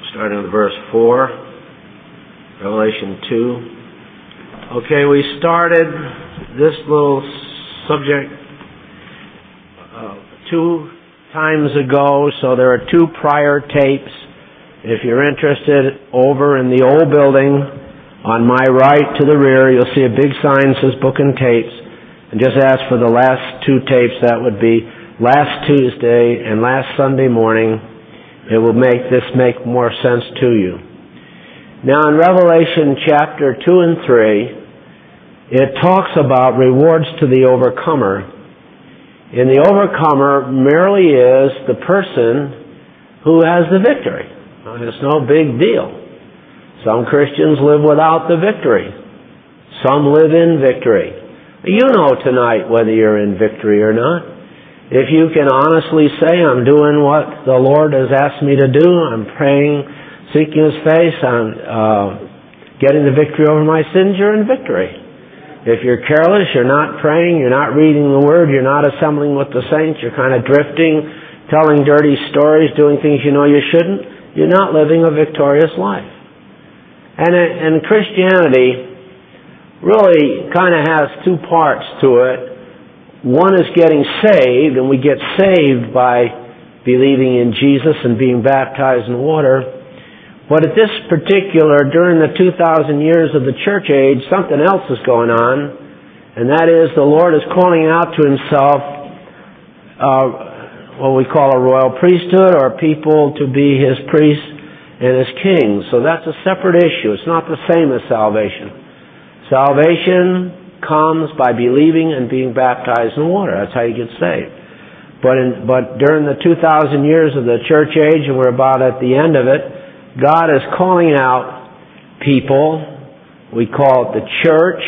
starting with verse 4, Revelation 2. Okay, we started this little subject 2 times ago, so there are 2 prior tapes. If you're interested, over in the old building, on my right to the rear, you'll see a big sign that says Book and Tapes. And just ask for the last 2 tapes. That would be last Tuesday and last Sunday morning. It will make more sense to you. Now in Revelation chapter 2 and 3, it talks about rewards to the overcomer. And the overcomer merely is the person who has the victory. It's no big deal. Some Christians live without the victory. Some live in victory. You know tonight whether you're in victory or not. If you can honestly say, I'm doing what the Lord has asked me to do, I'm praying, seeking His face, I'm getting the victory over my sins, you're in victory. If you're careless, you're not praying, you're not reading the Word, you're not assembling with the saints, you're kind of drifting, telling dirty stories, doing things you know you shouldn't, you're not living a victorious life. And Christianity really kind of has 2 parts to it. One is getting saved, and we get saved by believing in Jesus and being baptized in water. But at this particular, during the 2,000 years of the church age, something else is going on, and that is the Lord is calling out to Himself what we call a royal priesthood, or people to be His priests and His kings. So that's a separate issue. It's not the same as salvation. Salvation comes by believing and being baptized in water. That's how you get saved. But during the 2,000 years of the church age, and we're about at the end of it, God is calling out people. We call it the church,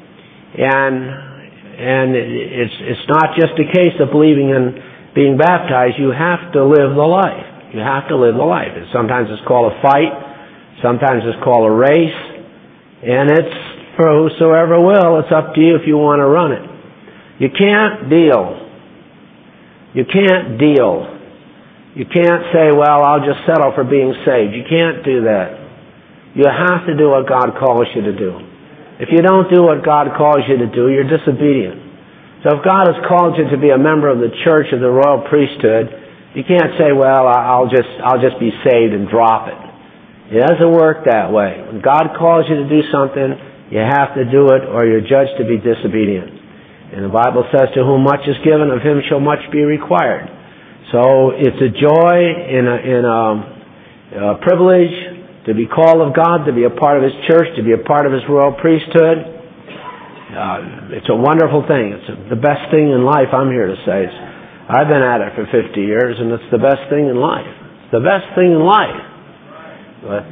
and it's not just a case of believing and being baptized. You have to live the life. You have to live the life. Sometimes it's called a fight. Sometimes it's called a race, and it's for whosoever will. It's up to you if you want to run it. You can't deal. You can't deal. You can't say, well, I'll just settle for being saved. You can't do that. You have to do what God calls you to do. If you don't do what God calls you to do, you're disobedient. So if God has called you to be a member of the church of the royal priesthood, you can't say, well, I'll just be saved and drop it. It doesn't work that way. When God calls you to do something, you have to do it, or you're judged to be disobedient. And the Bible says, to whom much is given, of him shall much be required. So it's a joy and a privilege to be called of God, to be a part of His church, to be a part of His royal priesthood. It's a wonderful thing. It's the best thing in life, I'm here to say. I've been at it for 50 years, and it's the best thing in life. It's the best thing in life. But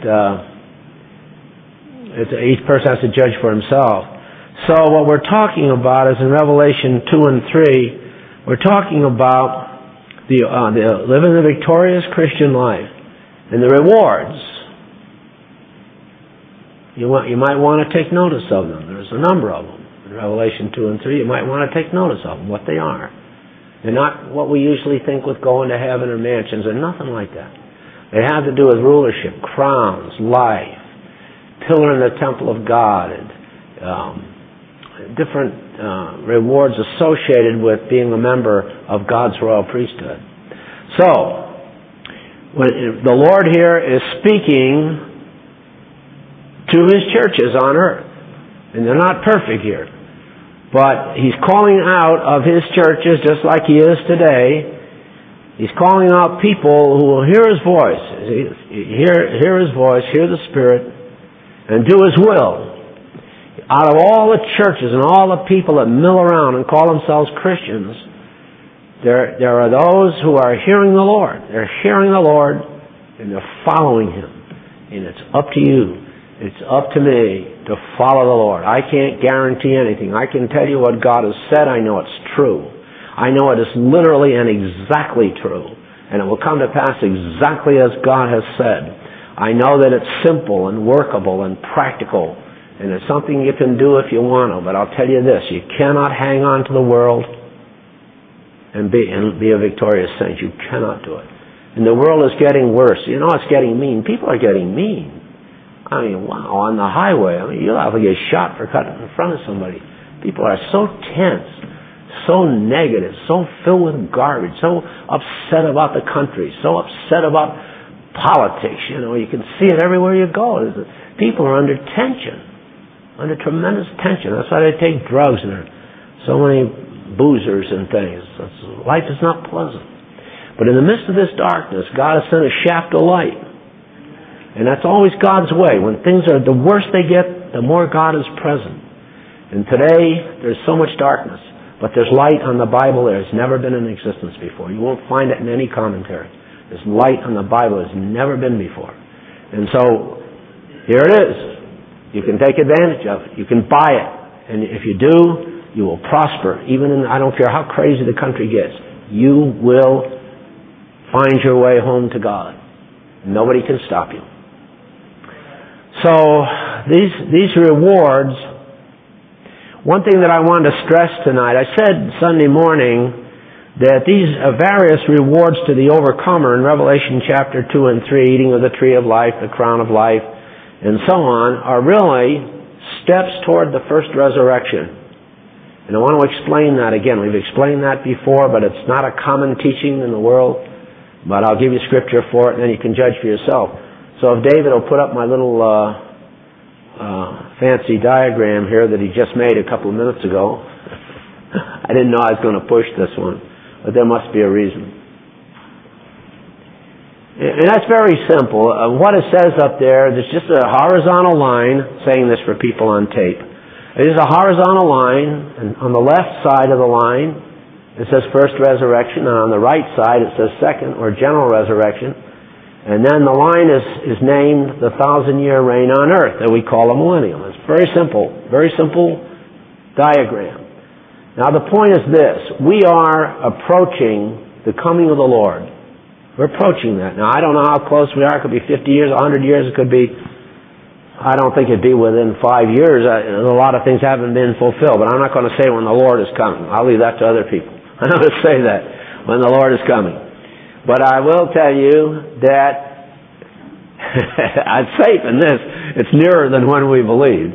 each person has to judge for himself. So what we're talking about is in Revelation 2 and 3, we're talking about the living the victorious Christian life and the rewards. You might want to take notice of them. There's a number of them. In Revelation 2 and 3, you might want to take notice of them, what they are. They're not what we usually think with going to heaven or mansions. They're nothing like that. They have to do with rulership, crowns, life, pillar in the temple of God, and different rewards associated with being a member of God's royal priesthood. So, when the Lord here is speaking to His churches on earth, and they're not perfect here, but He's calling out of His churches just like He is today. He's calling out people who will hear His voice, hear His voice, hear the Spirit, and do His will. Out of all the churches and all the people that mill around and call themselves Christians, there are those who are hearing the Lord. They're hearing the Lord and they're following Him. And it's up to you. It's up to me to follow the Lord. I can't guarantee anything. I can tell you what God has said. I know it's true. I know it is literally and exactly true. And it will come to pass exactly as God has said. I know that it's simple and workable and practical. And it's something you can do if you want to. But I'll tell you this. You cannot hang on to the world and be a victorious saint. You cannot do it. And the world is getting worse. You know, it's getting mean. People are getting mean. I mean, wow, on the highway. I mean, you'll have to get shot for cutting in front of somebody. People are so tense, so negative, so filled with garbage, so upset about the country, so upset about politics. You know, you can see it everywhere you go. People are under tension, under tremendous tension. That's why they take drugs, and there are so many boozers and things. Life is not pleasant. But in the midst of this darkness, God has sent a shaft of light. And that's always God's way. When things are the worse they get, the more God is present. And today, there's so much darkness. But there's light on the Bible that has never been in existence before. You won't find it in any commentary. There's light on the Bible that has never been before. And so, here it is. You can take advantage of it. You can buy it. And if you do, you will prosper. Even in, I don't care how crazy the country gets. You will find your way home to God. Nobody can stop you. So, these rewards, one thing that I wanted to stress tonight, I said Sunday morning that these various rewards to the overcomer in Revelation chapter 2 and 3, eating of the tree of life, the crown of life, and so on, are really steps toward the first resurrection. And I want to explain that again. We've explained that before, but it's not a common teaching in the world. But I'll give you scripture for it, and then you can judge for yourself. So if David will put up my little fancy diagram here that he just made a couple of minutes ago. I didn't know I was going to push this one, but there must be a reason. And that's very simple. What it says up there, there's just a horizontal line, saying this for people on tape. There's a horizontal line, and on the left side of the line, it says first resurrection, and on the right side it says second, or general resurrection. And then the line is named the 1,000-year reign on earth, that we call a millennium. It's very simple diagram. Now the point is this: we are approaching the coming of the Lord. We're approaching that. Now I don't know how close we are. It could be 50 years, 100 years. It could be, I don't think it'd be within 5 years. A lot of things haven't been fulfilled, but I'm not going to say when the Lord is coming. I'll leave that to other people. I'm not going to say that when the Lord is coming. But I will tell you that I'm safe in this. It's nearer than when we believed.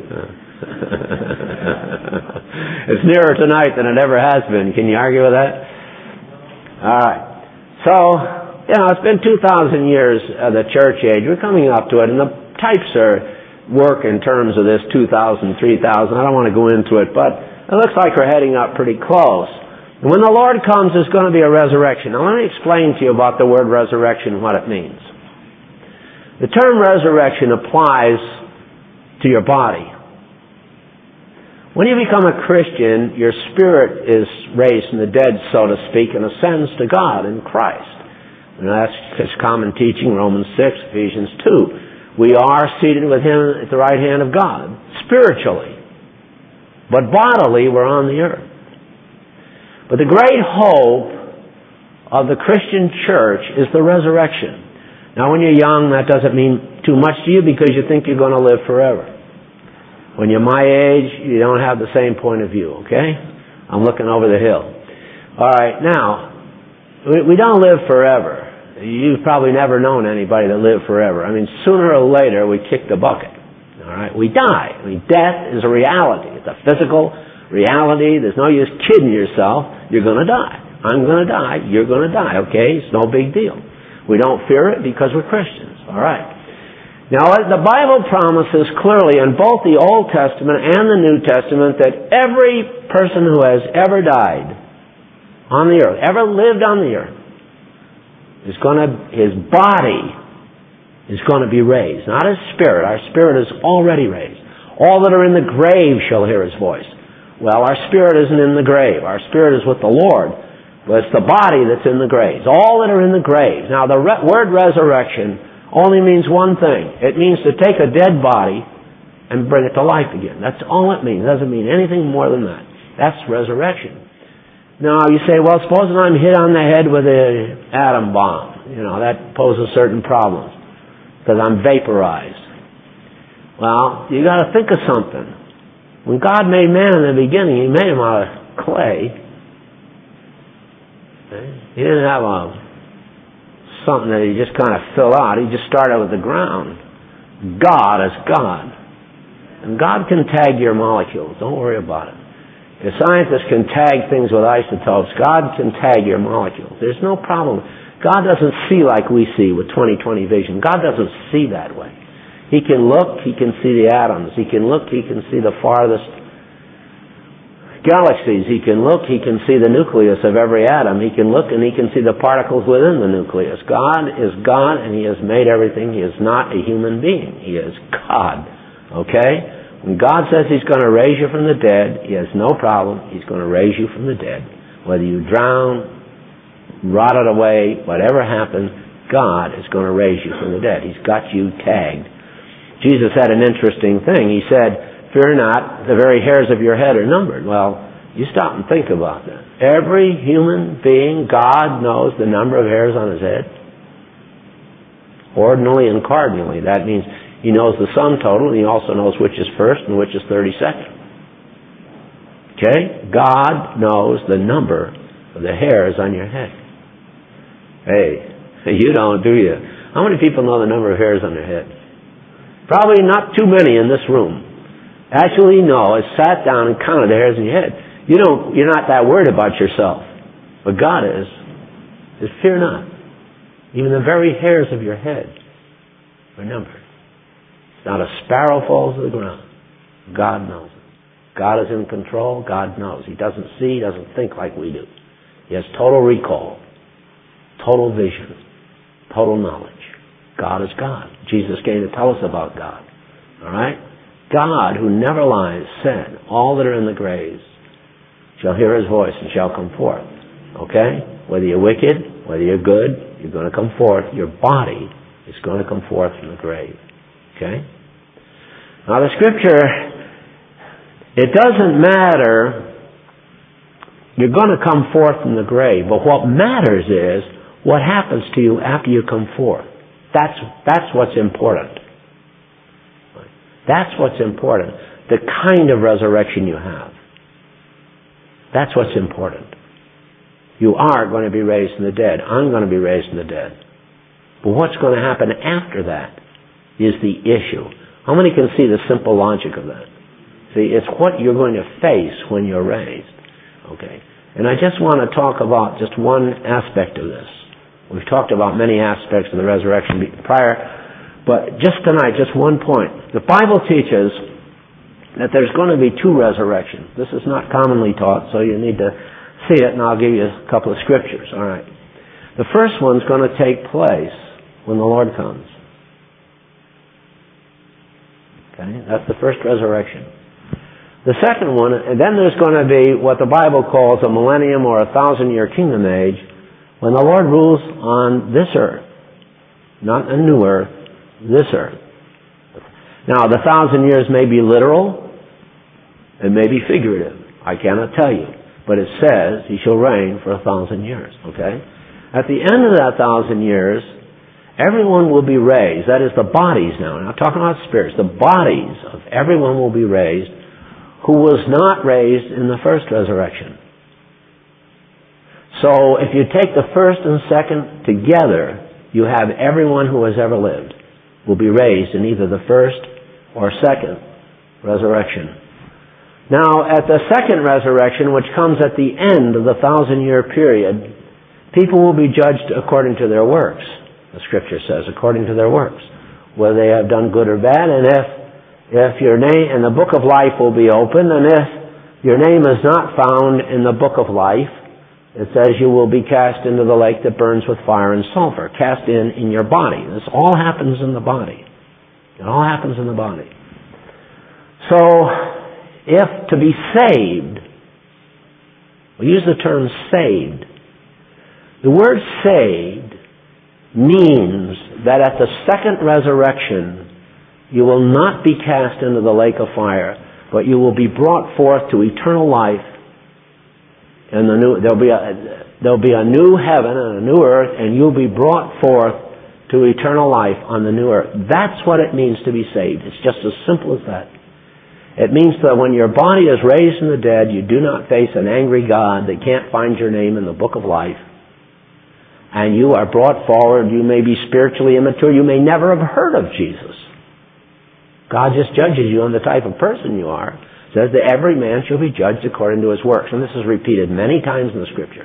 It's nearer tonight than it ever has been. Can you argue with that? All right. So, it's been 2,000 years of the church age. We're coming up to it, and the types work in terms of this 2,000, 3,000. I don't want to go into it, but it looks like we're heading up pretty close. And when the Lord comes, there's going to be a resurrection. Now let me explain to you about the word resurrection and what it means. The term resurrection applies to your body. When you become a Christian, your spirit is raised from the dead, so to speak, and ascends to God in Christ. And that's common teaching, Romans 6, Ephesians 2. We are seated with Him at the right hand of God, spiritually. But bodily, we're on the earth. But the great hope of the Christian church is the resurrection. Now when you're young, that doesn't mean too much to you because you think you're going to live forever. When you're my age, you don't have the same point of view, okay? I'm looking over the hill. Alright, now, we don't live forever. You've probably never known anybody that lived forever. I mean, sooner or later, we kick the bucket. Alright, we die. I mean, death is a reality. It's a physical reality. There's no use kidding yourself. You're going to die. I'm going to die. You're going to die. Okay? It's no big deal. We don't fear it because we're Christians. All right. Now, the Bible promises clearly in both the Old Testament and the New Testament that every person who has ever died on the earth, ever lived on the earth, his body is going to be raised. Not his spirit. Our spirit is already raised. All that are in the grave shall hear His voice. Well, our spirit isn't in the grave. Our spirit is with the Lord. But it's the body that's in the graves. All that are in the graves. Now, the word resurrection only means one thing. It means to take a dead body and bring it to life again. That's all it means. It doesn't mean anything more than that. That's resurrection. Now, you say, well, supposing I'm hit on the head with an atom bomb. That poses certain problems because I'm vaporized. Well, you got to think of something. When God made man in the beginning, He made him out of clay. He didn't have a something that you just kind of fill out. You just start out with the ground. God is God. And God can tag your molecules. Don't worry about it. If scientists can tag things with isotopes, God can tag your molecules. There's no problem. God doesn't see like we see with 20/20 vision. God doesn't see that way. He can look, He can see the atoms. He can look, He can see the farthest galaxies. He can look, He can see the nucleus of every atom. He can look and He can see the particles within the nucleus. God is God, and He has made everything. He is not a human being. He is God. Okay? When God says He's going to raise you from the dead, He has no problem. He's going to raise you from the dead. Whether you drown, rotted away, whatever happens, God is going to raise you from the dead. He's got you tagged. Jesus had an interesting thing. He said, "Fear not, the very hairs of your head are numbered." Well, you stop and think about that. Every human being, God knows the number of hairs on his head. Ordinally and cardinally. That means He knows the sum total, and He also knows which is first and which is 32nd. Okay? God knows the number of the hairs on your head. Hey, you don't, do you? How many people know the number of hairs on their head? Probably not too many in this room. Actually, no. I sat down and counted the hairs on your head. You're not that worried about yourself. But God is. Just fear not. Even the very hairs of your head are numbered. Not a sparrow falls to the ground. God knows it. God is in control. God knows. He doesn't see, He doesn't think like we do. He has total recall, total vision, total knowledge. God is God. Jesus came to tell us about God. All right? God, who never lies, said, "All that are in the graves shall hear His voice and shall come forth." Okay? Whether you're wicked, whether you're good, you're going to come forth. Your body is going to come forth from the grave. Okay? Now the Scripture, it doesn't matter. You're going to come forth from the grave. But what matters is what happens to you after you come forth. That's what's important. That's what's important. The kind of resurrection you have. That's what's important. You are going to be raised from the dead. I'm going to be raised from the dead. But what's going to happen after that is the issue. How many can see the simple logic of that? See, it's what you're going to face when you're raised. Okay. And I just want to talk about just one aspect of this. We've talked about many aspects of the resurrection prior, but just tonight, just one point. The Bible teaches that there's going to be two resurrections. This is not commonly taught, so you need to see it, and I'll give you a couple of scriptures. All right. The first one's going to take place when the Lord comes. Okay, that's the first resurrection. The second one, and then there's going to be what the Bible calls a millennium or 1,000-year kingdom age, when the Lord rules on this earth. Not a new earth, this earth. Now, the 1,000 years may be literal, it may be figurative. I cannot tell you. But it says He shall reign for 1,000 years. Okay? At the end of that 1,000 years, everyone will be raised. That is the bodies now. Not talking about spirits. The bodies of everyone will be raised who was not raised in the first resurrection. So if you take the first and second together, you have everyone who has ever lived will be raised in either the first or second resurrection. Now, at the second resurrection, which comes at the end of the 1,000-year period, people will be judged according to their works. The Scripture says, according to their works, whether they have done good or bad, and if your name in the book of life will be opened, and if your name is not found in the book of life, it says you will be cast into the lake that burns with fire and sulfur, cast in your body. This all happens in the body. It all happens in the body. So, if to be saved, we use the term saved. The word saved means that at the second resurrection, you will not be cast into the lake of fire, but you will be brought forth to eternal life. And there'll be a new heaven and a new earth, and you'll be brought forth to eternal life on the new earth. That's what it means to be saved. It's just as simple as that. It means that when your body is raised from the dead, you do not face an angry God that can't find your name in the book of life. and you are brought forward. You may be spiritually immature. You may never have heard of Jesus. God just judges you on the type of person you are. It says that every man shall be judged according to his works. And this is repeated many times in the Scripture.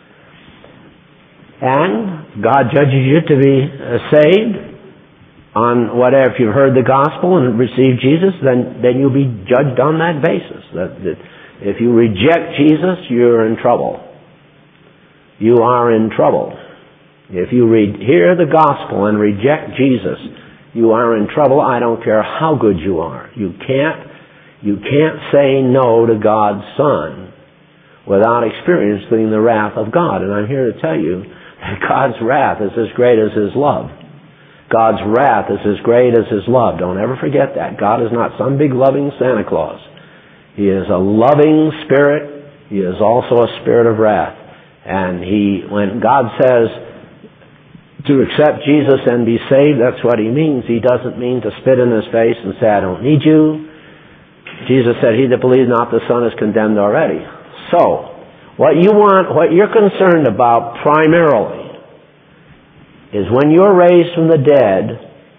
And God judges you to be saved on whatever. If you've heard the gospel and received Jesus, then you'll be judged on that basis. If you reject Jesus, you're in trouble. You are in trouble. If you hear the gospel and reject Jesus, you are in trouble. I don't care how good you are. You can't say no to God's Son without experiencing the wrath of God. And I'm here to tell you that God's wrath is as great as His love. God's wrath is as great as His love. Don't ever forget that. God is not some big loving Santa Claus. He is a loving Spirit. He is also a Spirit of wrath. And when God says to accept Jesus and be saved, that's what He means. He doesn't mean to spit in His face and say, I don't need you. Jesus said, he that believes not the Son is condemned already. So, what you're concerned about primarily is when you're raised from the dead,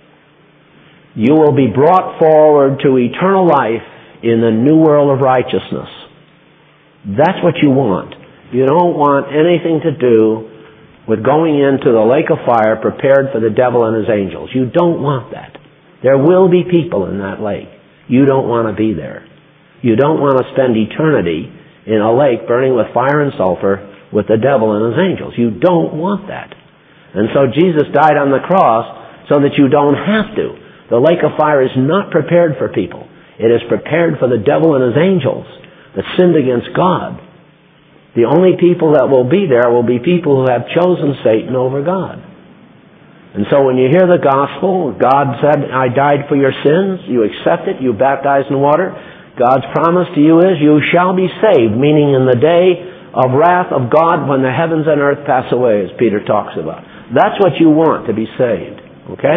you will be brought forward to eternal life in the new world of righteousness. That's what you want. You don't want anything to do with going into the lake of fire prepared for the devil and his angels. You don't want that. There will be people in that lake. You don't want to be there. You don't want to spend eternity in a lake burning with fire and sulfur with the devil and his angels. You don't want that. And so Jesus died on the cross so that you don't have to. The lake of fire is not prepared for people. It is prepared for the devil and his angels that sinned against God. The only people that will be there will be people who have chosen Satan over God. And so when you hear the gospel, God said, I died for your sins. You accept it. You baptize in water. God's promise to you is you shall be saved, meaning in the day of wrath of God when the heavens and earth pass away, as Peter talks about. That's what you want, to be saved. Okay?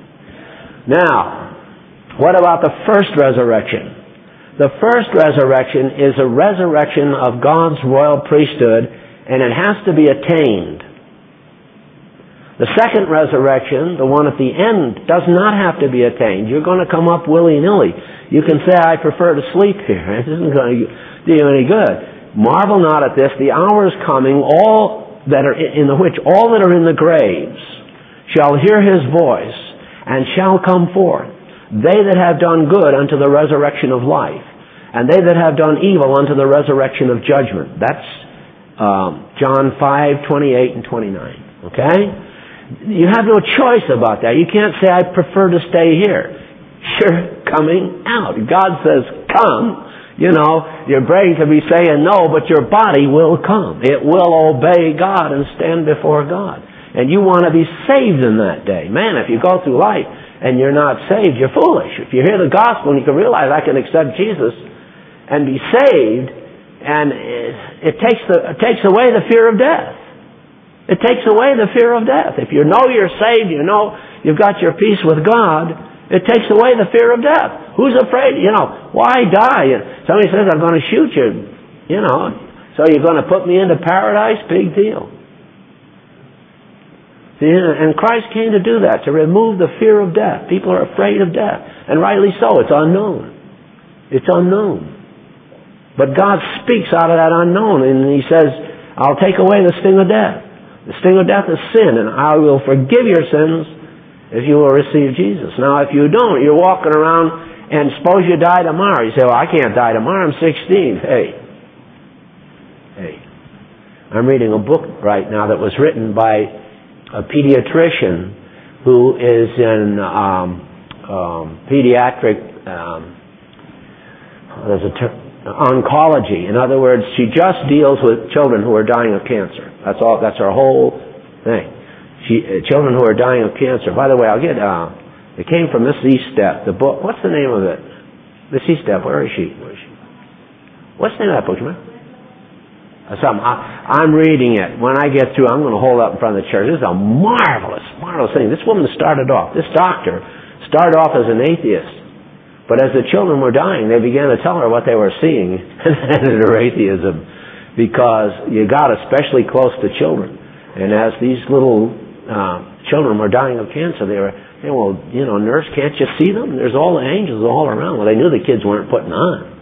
Now, what about the first resurrection? The first resurrection is a resurrection of God's royal priesthood, and it has to be attained. The second resurrection, the one at the end, does not have to be attained. You're going to come up willy-nilly. You can say, I prefer to sleep here. It isn't going to do you any good. Marvel not at this. The hour is coming, all that are in the graves shall hear His voice and shall come forth. They that have done good unto the resurrection of life, and they that have done evil unto the resurrection of judgment. That's John 5:28 and 29. Okay? You have no choice about that. You can't say, I prefer to stay here. You're coming out. God says, come. Your brain can be saying no, but your body will come. It will obey God and stand before God. And you want to be saved in that day. Man, if you go through life and you're not saved, you're foolish. If you hear the gospel and you can realize I can accept Jesus and be saved, and it takes away the fear of death. It takes away the fear of death. If you know you're saved, you know you've got your peace with God, it takes away the fear of death. Who's afraid? Why die? Somebody says, I'm going to shoot you. So you're going to put me into paradise? Big deal. And Christ came to do that, to remove the fear of death. People are afraid of death. And rightly so. It's unknown. It's unknown. But God speaks out of that unknown, and He says, I'll take away the sting of death. The sting of death is sin, and I will forgive your sins if you will receive Jesus. Now, if you don't, you're walking around, and suppose you die tomorrow. You say, well, I can't die tomorrow. I'm 16. Hey. I'm reading a book right now that was written by a pediatrician who is in pediatric oncology. In other words, she just deals with children who are dying of cancer. That's all. That's her whole thing. Children who are dying of cancer. By the way, I'll get. It came from Miss Estep. The book. What's the name of it? Miss Estep. Where is she? What's the name of that book, man? I'm reading it. When I get through, I'm going to hold up in front of the church. This is a marvelous thing. This woman started off. This doctor started off as an atheist. But as the children were dying, they began to tell her what they were seeing, and ended her atheism, because you got especially close to children. And as these little children were dying of cancer, they were saying, well, nurse, can't you see them? There's all the angels all around. Well, they knew the kids weren't putting on.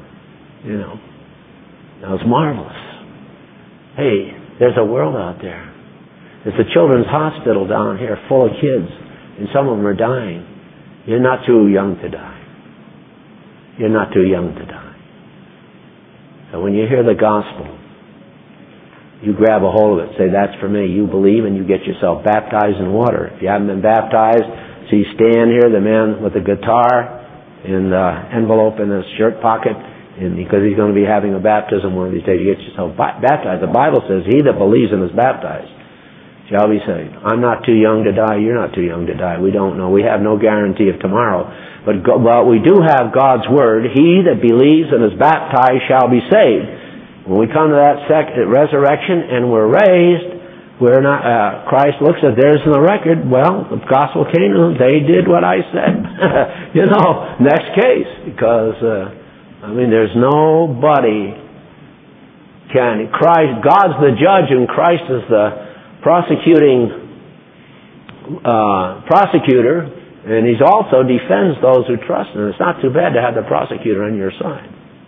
That was marvelous. Hey, there's a world out there. There's a children's hospital down here full of kids, and some of them are dying. You're not too young to die. You're not too young to die. So when you hear the gospel, you grab a hold of it. Say, that's for me. You believe and you get yourself baptized in water. If you haven't been baptized, so you stand here, the man with the guitar and the envelope in his shirt pocket, and because he's going to be having a baptism one of these days, you get yourself baptized. The Bible says, he that believes and is baptized shall be saved. I'm not too young to die. You're not too young to die. We don't know. We have no guarantee of tomorrow. But we do have God's Word. He that believes and is baptized shall be saved. When we come to that resurrection and we're raised, we're not. Christ looks at theirs in the record. Well, the gospel came to them. They did what I said. Next case. Because, there's nobody can. Christ, God's the judge and Christ is the prosecutor, and He also defends those who trust Him. It's not too bad to have the prosecutor on your side.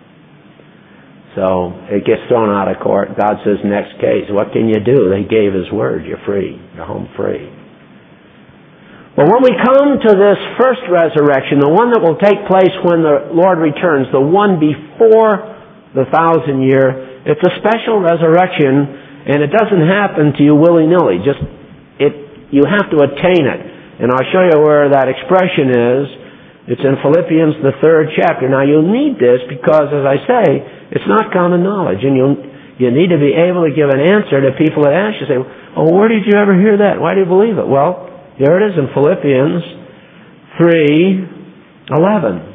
So it gets thrown out of court. God says, next case. What can you do? They gave His word. You're free. You're home free. But when we come to this first resurrection, the one that will take place when the Lord returns, the one before the 1,000-year, it's a special resurrection, and it doesn't happen to you willy-nilly. You have to attain it. And I'll show you where that expression is. It's in Philippians, the 3rd chapter. Now, you'll need this because, as I say, it's not common knowledge. And you need to be able to give an answer to people that ask you, say, oh, where did you ever hear that? Why do you believe it? Well, here it is in Philippians 3:11.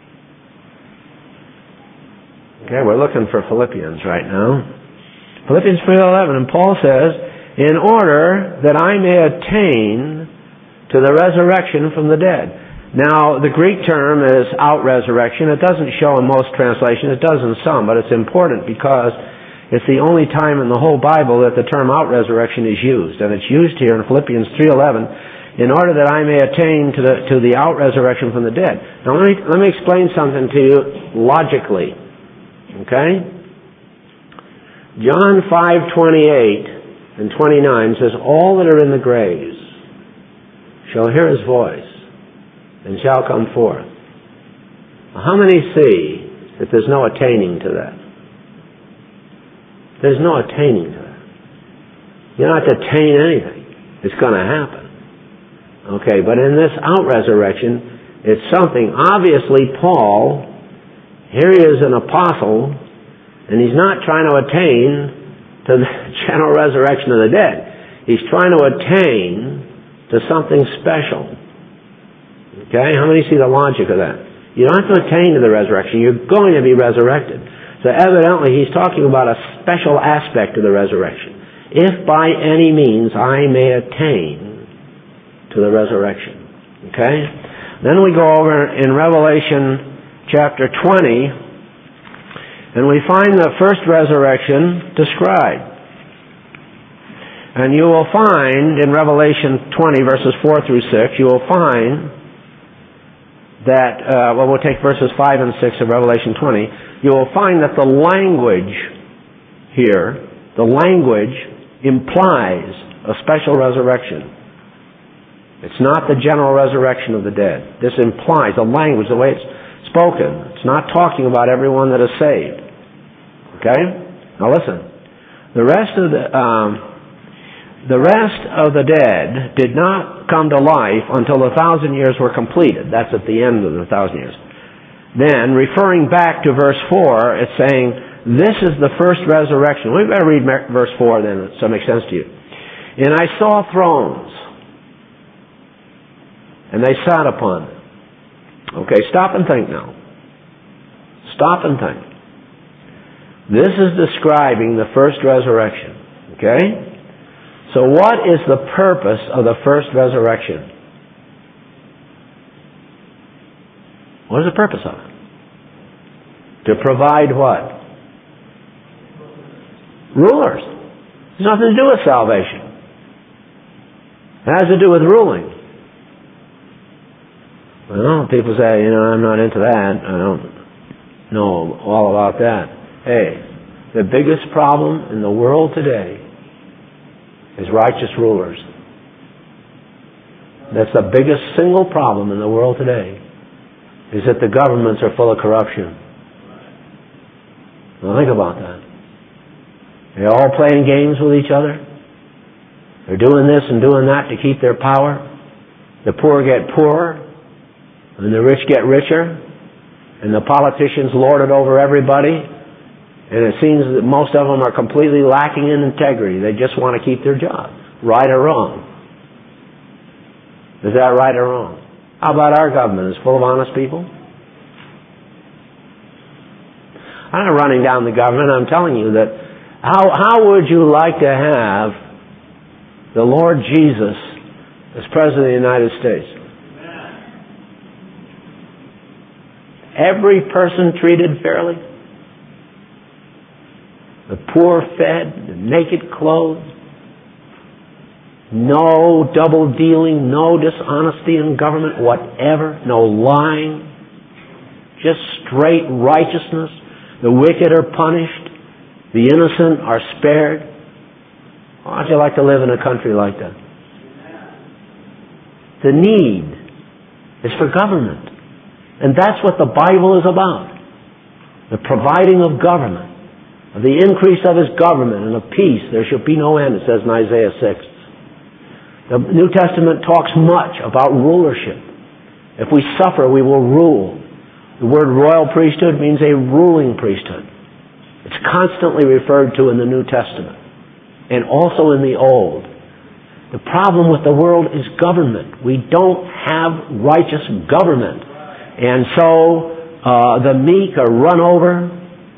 Okay, we're looking for Philippians right now. Philippians 3:11, and Paul says, in order that I may attain to the resurrection from the dead. Now, the Greek term is out-resurrection. It doesn't show in most translations. It does in some, but it's important because it's the only time in the whole Bible that the term out-resurrection is used. And it's used here in Philippians 3:11, in order that I may attain to the out-resurrection from the dead. Now, let me explain something to you logically. Okay? John 5:28 and 29 says, all that are in the graves shall hear His voice and shall come forth. How many see that there's no attaining to that? There's no attaining to that. You don't have to attain anything. It's going to happen. Okay, but in this out-resurrection, it's something. Obviously, Paul, here he is an apostle, and he's not trying to attain to the general resurrection of the dead. He's trying to attain to something special. Okay? How many see the logic of that? You don't have to attain to the resurrection. You're going to be resurrected. So evidently he's talking about a special aspect of the resurrection. If by any means I may attain to the resurrection. Okay? Then we go over in Revelation chapter 20, and we find the first resurrection described. And you will find in Revelation 20, verses 4 through 6, you will find that, we'll take verses 5 and 6 of Revelation 20. You will find that the language here, the language implies a special resurrection. It's not the general resurrection of the dead. This implies the language, the way it's spoken. It's not talking about everyone that is saved. Okay? Now listen. The rest of the dead did not come to life until the 1,000 years were completed. That's at the end of the 1,000 years. Then, referring back to verse 4, it's saying, this is the first resurrection. We better read verse 4 then, so it makes sense to you. And I saw thrones, and they sat upon them. Okay, stop and think now. Stop and think. This is describing the first resurrection. Okay? So what is the purpose of the first resurrection? What is the purpose of it? To provide what? Rulers. It has nothing to do with salvation. It has to do with ruling. Well, people say, I'm not into that. I don't know all about that. Hey, the biggest problem in the world today is righteous rulers. That's the biggest single problem in the world today, is that the governments are full of corruption. Now think about that. They're all playing games with each other. They're doing this and doing that to keep their power. The poor get poorer, and the rich get richer, and the politicians lord it over everybody, and it seems that most of them are completely lacking in integrity. They just want to keep their job, right or wrong. Is that right or wrong? How about our government? Is it full of honest people? I'm not running down the government. I'm telling you that how would you like to have the Lord Jesus as President of the United States? Every person treated fairly. The poor fed, the naked clothed. No double dealing, no dishonesty in government whatever, no lying, just straight righteousness. The wicked are punished, the innocent are spared. How would you like to live in a country like that? The need is for government. And that's what the Bible is about. The providing of government, of the increase of His government and of peace. There shall be no end, it says in Isaiah 6. The New Testament talks much about rulership. If we suffer, we will rule. The word royal priesthood means a ruling priesthood. It's constantly referred to in the New Testament and also in the Old. The problem with the world is government. We don't have righteous government. And so the meek are run over.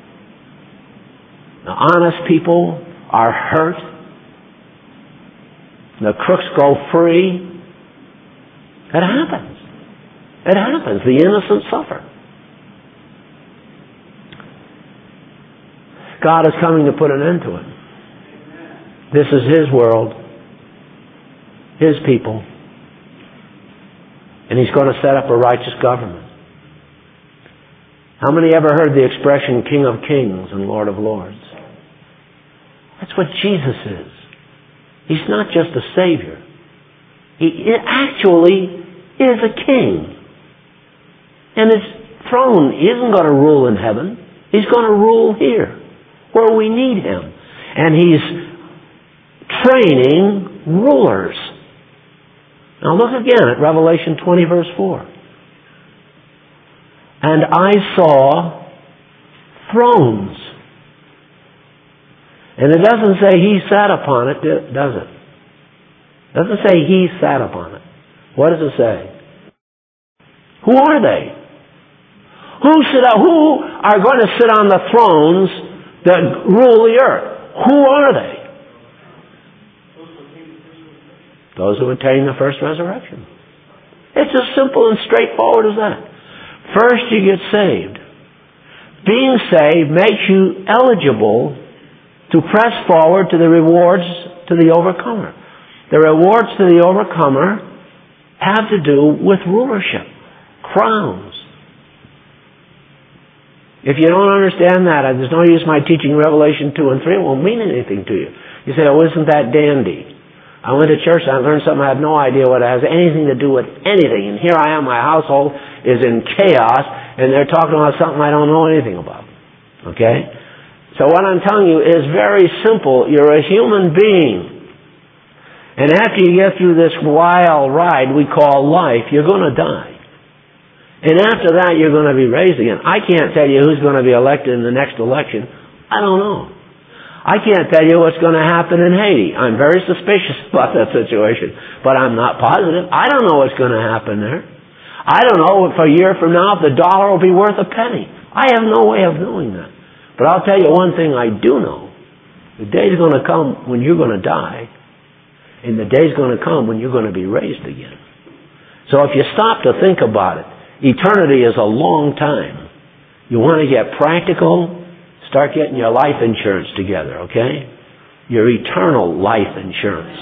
The honest people are hurt. The crooks go free. It happens. It happens. The innocent suffer. God is coming to put an end to it. This is His world, His people, and He's going to set up a righteous government. How many ever heard the expression King of Kings and Lord of Lords? That's what Jesus is. He's not just a Savior. He actually is a king. And His throne isn't going to rule in heaven. He's going to rule here, where we need Him. And He's training rulers. Now look again at Revelation 20, verse 4. And I saw thrones. And it doesn't say He sat upon it, does it? It doesn't say He sat upon it. What does it say? Who are they? Who are going to sit on the thrones that rule the earth? Who are they? Those who attain the first resurrection. It's as simple and straightforward as that. First you get saved. Being saved makes you eligible to press forward to the rewards to the overcomer. The rewards to the overcomer have to do with rulership, crowns. If you don't understand that, there's no use my teaching Revelation 2 and 3. It won't mean anything to you. You say, oh, isn't that dandy? I went to church and I learned something I had no idea what it has anything to do with anything. And here I am, my household is in chaos, and they're talking about something I don't know anything about. Okay? So what I'm telling you is very simple. You're a human being. And after you get through this wild ride we call life, you're going to die. And after that, you're going to be raised again. I can't tell you who's going to be elected in the next election. I don't know. I can't tell you what's going to happen in Haiti. I'm very suspicious about that situation. But I'm not positive. I don't know what's going to happen there. I don't know if a year from now if the dollar will be worth a penny. I have no way of knowing that. But I'll tell you one thing I do know. The day's going to come when you're going to die. And the day's going to come when you're going to be raised again. So if you stop to think about it, eternity is a long time. You want to get practical? Start getting your life insurance together, okay? Your eternal life insurance.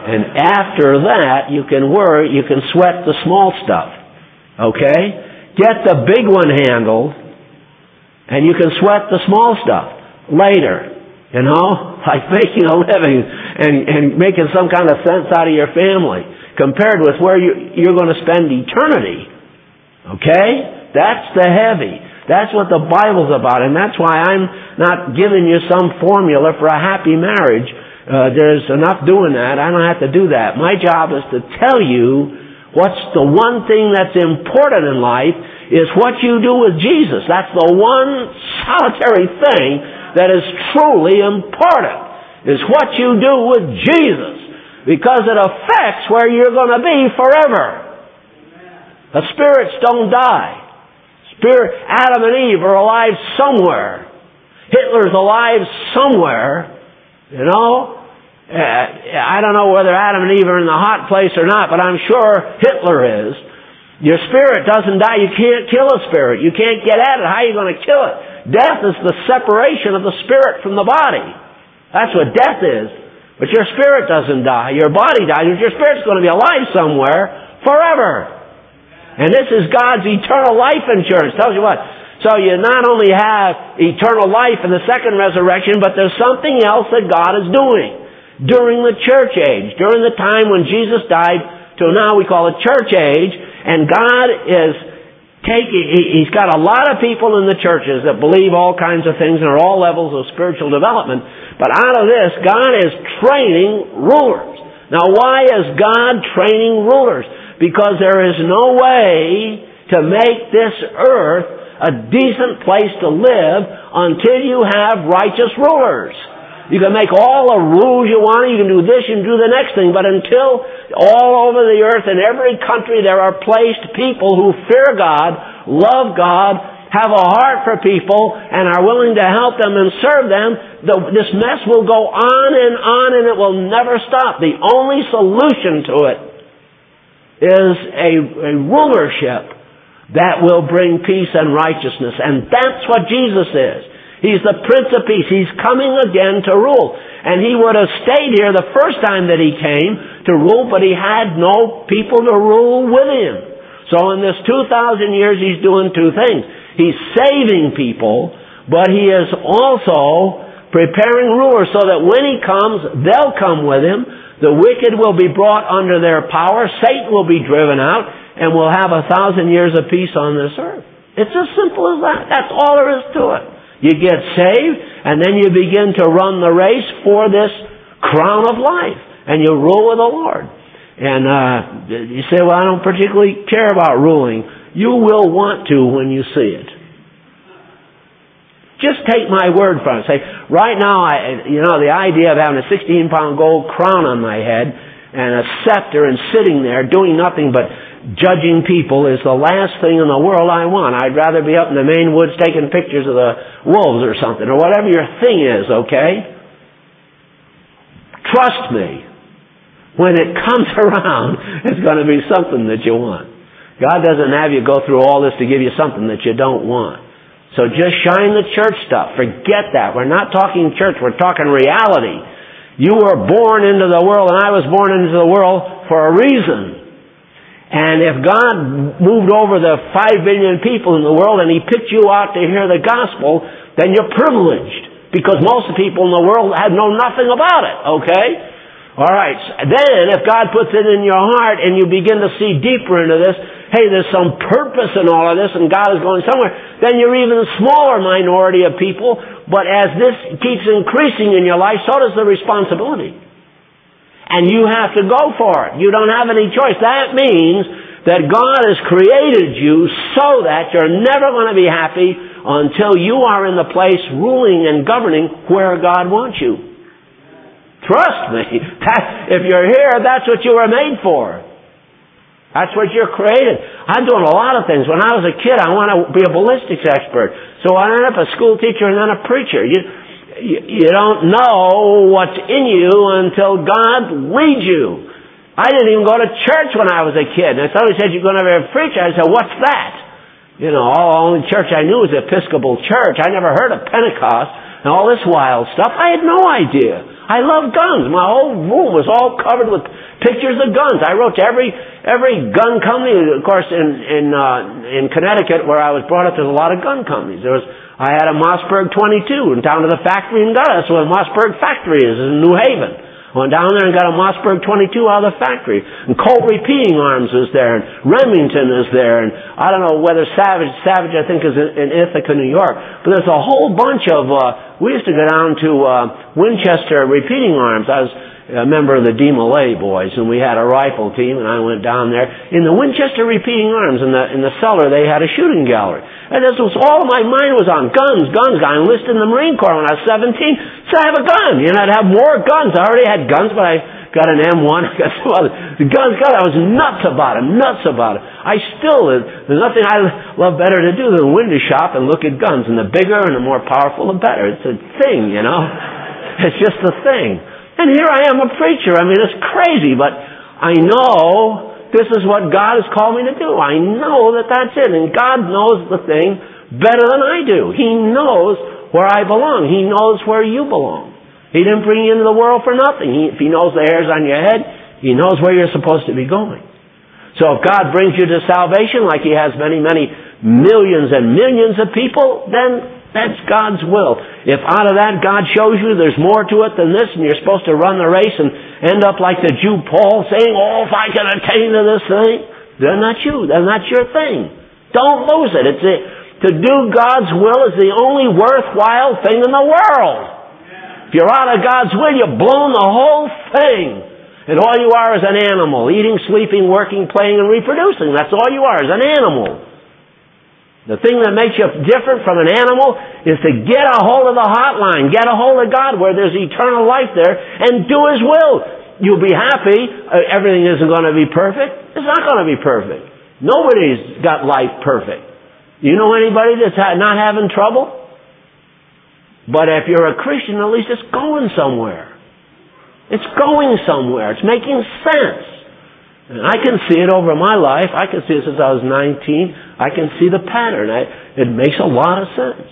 And after that, you can sweat the small stuff. Okay? Get the big one handled, and you can sweat the small stuff later. You know? Like making a living and making some kind of sense out of your family, compared with where you're going to spend eternity. Okay? That's the heavy. That's what the Bible's about, and that's why I'm not giving you some formula for a happy marriage. There's enough doing that. I don't have to do that. My job is to tell you what's the one thing that's important in life is what you do with Jesus. That's the one solitary thing that is truly important, is what you do with Jesus, because it affects where you're going to be forever. The spirits don't die. Adam and Eve are alive somewhere. Hitler's alive somewhere. You know? I don't know whether Adam and Eve are in the hot place or not, but I'm sure Hitler is. Your spirit doesn't die. You can't kill a spirit. You can't get at it. How are you going to kill it? Death is the separation of the spirit from the body. That's what death is. But your spirit doesn't die. Your body dies, but your spirit's going to be alive somewhere forever. And this is God's eternal life insurance. Tells you what. So you not only have eternal life in the second resurrection, but there's something else that God is doing. During the church age, during the time when Jesus died, till now we call it church age, and God is He's got a lot of people in the churches that believe all kinds of things and are all levels of spiritual development. But out of this, God is training rulers. Now why is God training rulers? Because there is no way to make this earth a decent place to live until you have righteous rulers. You can make all the rules you want, you can do this, you can do the next thing, but until all over the earth in every country there are placed people who fear God, love God, have a heart for people, and are willing to help them and serve them, this mess will go on and it will never stop. The only solution to it is a rulership that will bring peace and righteousness, and that's what Jesus is. He's the Prince of Peace. He's coming again to rule. And He would have stayed here the first time that He came to rule, but He had no people to rule with Him. So in this 2,000 years, He's doing two things. He's saving people, but He is also preparing rulers so that when He comes, they'll come with Him. The wicked will be brought under their power. Satan will be driven out, and we'll have 1,000 years of peace on this earth. It's as simple as that. That's all there is to it. You get saved, and then you begin to run the race for this crown of life, and you rule with the Lord. And you say, well, I don't particularly care about ruling. You will want to when you see it. Just take my word for it. Say, right now, the idea of having a 16-pound gold crown on my head and a scepter and sitting there doing nothing but judging people is the last thing in the world I want. I'd rather be up in the Maine woods taking pictures of the wolves or something, or whatever your thing is, okay? Trust me, when it comes around, it's going to be something that you want. God doesn't have you go through all this to give you something that you don't want. So just shine the church stuff. Forget that. We're not talking church. We're talking reality. You were born into the world, and I was born into the world for a reason. And if God moved over the 5 billion people in the world and He picked you out to hear the gospel, then you're privileged. Because most of the people in the world know nothing about it, okay? Alright, then if God puts it in your heart and you begin to see deeper into this, hey, there's some purpose in all of this and God is going somewhere, then you're even a smaller minority of people, but as this keeps increasing in your life, so does the responsibility. And you have to go for it. You don't have any choice. That means that God has created you so that you're never going to be happy until you are in the place ruling and governing where God wants you. Trust me. If you're here, that's what you were made for. That's what you're created. I'm doing a lot of things. When I was a kid, I wanted to be a ballistics expert. So I ended up a school teacher and then a preacher. You don't know what's in you until God leads you. I didn't even go to church when I was a kid. And somebody said, you're going to be a preacher. I said, what's that? The only church I knew was the Episcopal Church. I never heard of Pentecost and all this wild stuff. I had no idea. I love guns. My whole room was all covered with Pictures of guns. I wrote to every gun company. Of course, in Connecticut, where I was brought up, there's a lot of gun companies. I had a Mossberg 22 and down to the factory and got it. That's where the Mossberg factory is in New Haven. Went down there and got a Mossberg 22 out of the factory. And Colt Repeating Arms is there, and Remington is there, and I don't know whether Savage I think is in Ithaca, New York. But there's a whole bunch of, we used to go down to Winchester Repeating Arms. I was a member of the DeMolay boys, and we had a rifle team, and I went down there. In the Winchester Repeating Arms, in the cellar, they had a shooting gallery. And this was all my mind was on guns. I enlisted in the Marine Corps when I was 17, so I have a gun. I'd have more guns. I already had guns, but I got an M1, I got some other. The guns, I was nuts about it. There's nothing I love better to do than window shop and look at guns. And the bigger and the more powerful, the better. It's a thing, It's just a thing. And here I am, a preacher. It's crazy, but I know this is what God has called me to do. I know that that's it. And God knows the thing better than I do. He knows where I belong. He knows where you belong. He didn't bring you into the world for nothing. If He knows the hairs on your head, He knows where you're supposed to be going. So if God brings you to salvation, like He has many, many millions and millions of people, then that's God's will. If out of that God shows you there's more to it than this, and you're supposed to run the race and end up like the Jew Paul saying, if I can attain to this thing, then that's you. Then that's your thing. Don't lose it. To do God's will is the only worthwhile thing in the world. If you're out of God's will, you've blown the whole thing. And all you are is an animal, eating, sleeping, working, playing, and reproducing. That's all you are, is an animal. The thing that makes you different from an animal is to get a hold of the hotline, get a hold of God where there's eternal life there, and do His will. You'll be happy. Everything isn't going to be perfect. It's not going to be perfect. Nobody's got life perfect. You know anybody that's not having trouble? But if you're a Christian, at least it's going somewhere. It's going somewhere. It's making sense. And I can see it over my life. I can see it since I was 19. I can see the pattern. It makes a lot of sense.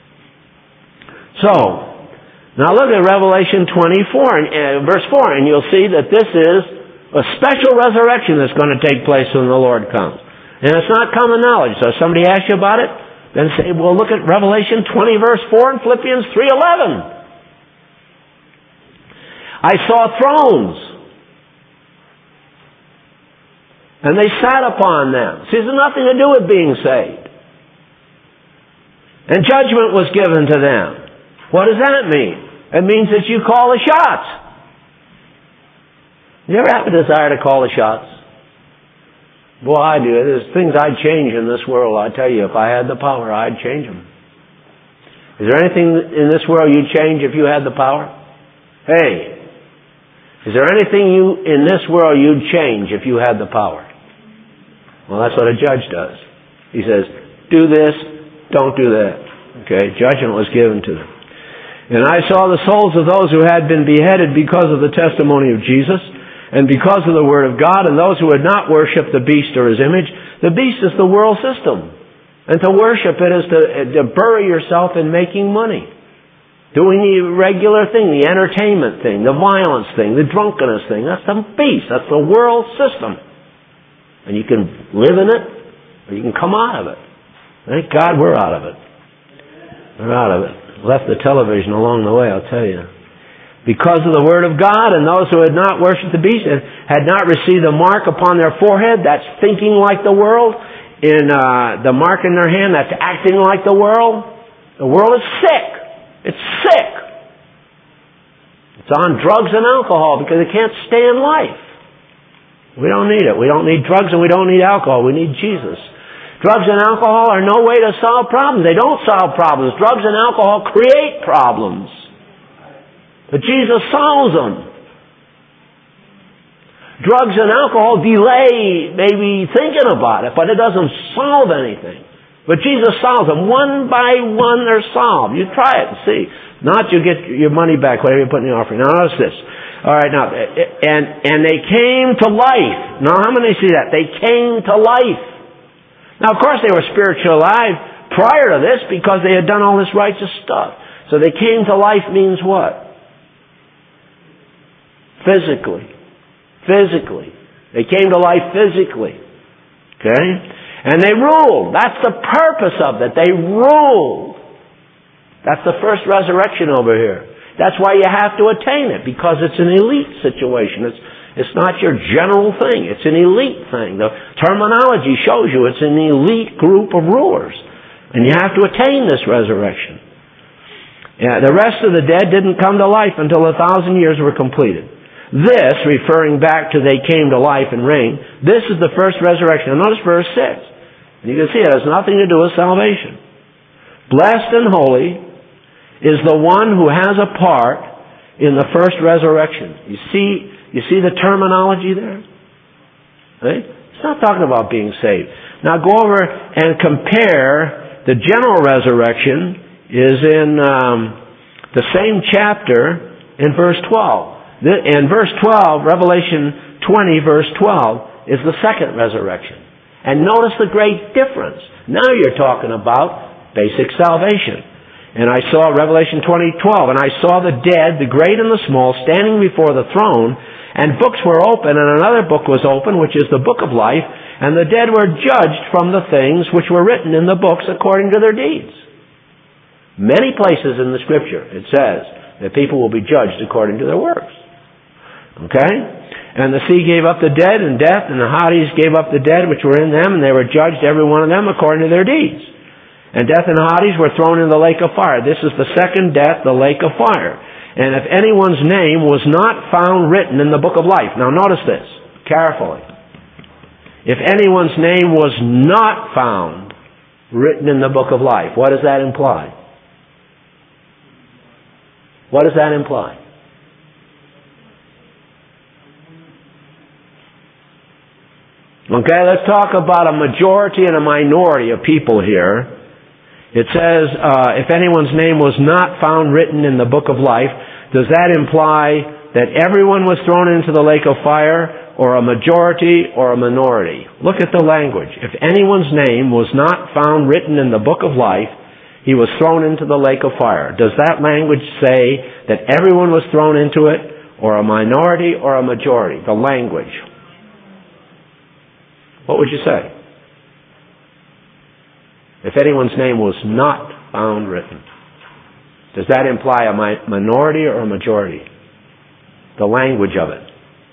So, now look at Revelation 24, verse 4, and you'll see that this is a special resurrection that's going to take place when the Lord comes. And it's not common knowledge. So if somebody asks you about it, then say, well, look at Revelation 20, verse 4 and Philippians 3:11. I saw thrones, and they sat upon them. See, it has nothing to do with being saved. And judgment was given to them. What does that mean? It means that you call the shots. You ever have a desire to call the shots? Boy, I do. There's things I'd change in this world. I tell you, if I had the power, I'd change them. Is there anything in this world you'd change if you had the power? Hey, is there anything in this world you'd change if you had the power? Well, that's what a judge does. He says, do this, don't do that. Okay, judgment was given to them. And I saw the souls of those who had been beheaded because of the testimony of Jesus and because of the Word of God, and those who had not worshipped the beast or his image. The beast is the world system. And to worship it is to bury yourself in making money. Doing the regular thing, the entertainment thing, the violence thing, the drunkenness thing. That's the beast. That's the world system. And you can live in it, or you can come out of it. Thank God we're out of it. We're out of it. Left the television along the way, I'll tell you. Because of the Word of God, and those who had not worshipped the beast and had not received the mark upon their forehead, that's thinking like the world, in the mark in their hand, that's acting like the world. The world is sick. It's sick. It's on drugs and alcohol because it can't stand life. We don't need it. We don't need drugs and we don't need alcohol. We need Jesus. Drugs and alcohol are no way to solve problems. They don't solve problems. Drugs and alcohol create problems. But Jesus solves them. Drugs and alcohol delay maybe thinking about it, but it doesn't solve anything. But Jesus solves them. One by one they're solved. You try it and see. Not you get your money back, whatever you put in the offering. Now notice this. All right, now, and they came to life. Now, how many see that? They came to life. Now, of course, they were spiritually alive prior to this because they had done all this righteous stuff. So they came to life means what? Physically. Physically. They came to life physically. Okay? And they ruled. That's the purpose of it. They ruled. That's the first resurrection over here. That's why you have to attain it, because it's an elite situation. It's not your general thing. It's an elite thing. The terminology shows you it's an elite group of rulers. And you have to attain this resurrection. Yeah, the rest of the dead didn't come to life until 1,000 years were completed. This, referring back to they came to life and reigned, this is the first resurrection. Now notice verse 6. And you can see it has nothing to do with salvation. Blessed and holy is the one who has a part in the first resurrection. You see the terminology there? Right? It's not talking about being saved. Now go over and compare the general resurrection is in the same chapter in verse 12. In verse 12, Revelation 20, verse 12, is the second resurrection. And notice the great difference. Now you're talking about basic salvation. And I saw Revelation 20:12, and I saw the dead, the great and the small, standing before the throne, and books were open, and another book was open, which is the book of life, and the dead were judged from the things which were written in the books according to their deeds. Many places in the Scripture it says that people will be judged according to their works. Okay? And the sea gave up the dead, and death, and the Hades gave up the dead which were in them, and they were judged every one of them according to their deeds. And death and Hades were thrown in the lake of fire. This is the second death, the lake of fire. And if anyone's name was not found written in the book of life. Now notice this carefully. If anyone's name was not found written in the book of life, what does that imply? What does that imply? Okay, let's talk about a majority and a minority of people here. It says, if anyone's name was not found written in the book of life, does that imply that everyone was thrown into the lake of fire, or a majority or a minority? Look at the language. If anyone's name was not found written in the book of life, he was thrown into the lake of fire. Does that language say that everyone was thrown into it, or a minority or a majority? The language. What would you say? If anyone's name was not found written, does that imply a minority or a majority? The language of it.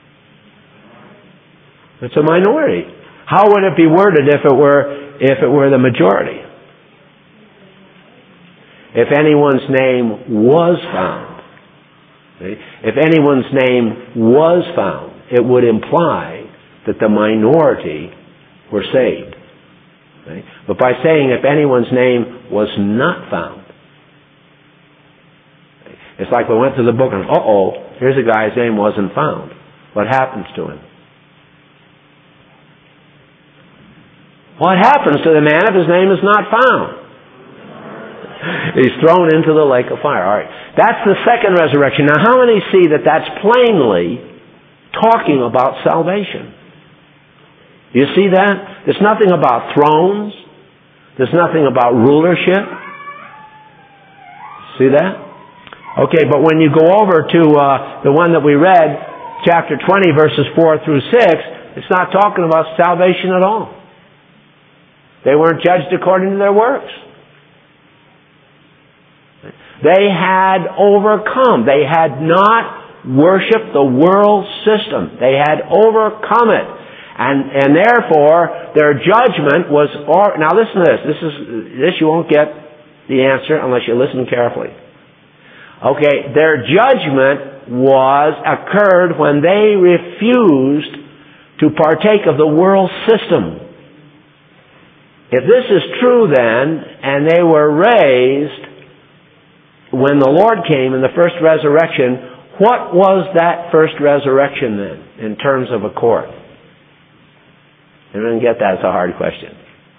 It's a minority. How would it be worded if it were the majority? If anyone's name was found. If anyone's name was found, it would imply that the minority were saved. But by saying if anyone's name was not found, it's like we went to the book and here's a guy's name wasn't found. What happens to him? What happens to the man if his name is not found? He's thrown into the lake of fire. All right. That's the second resurrection. Now how many see that that's plainly talking about salvation? You see that? There's nothing about thrones. There's nothing about rulership. See that? Okay, but when you go over to the one that we read, chapter 20, verses 4 through 6, it's not talking about salvation at all. They weren't judged according to their works. They had overcome. They had not worshipped the world system. They had overcome it. And therefore, their judgment was... Now listen to this. This you won't get the answer unless you listen carefully. Okay, their judgment occurred when they refused to partake of the world system. If this is true then, and they were raised when the Lord came in the first resurrection, what was that first resurrection then, in terms of a court? I didn't get that. It's a hard question.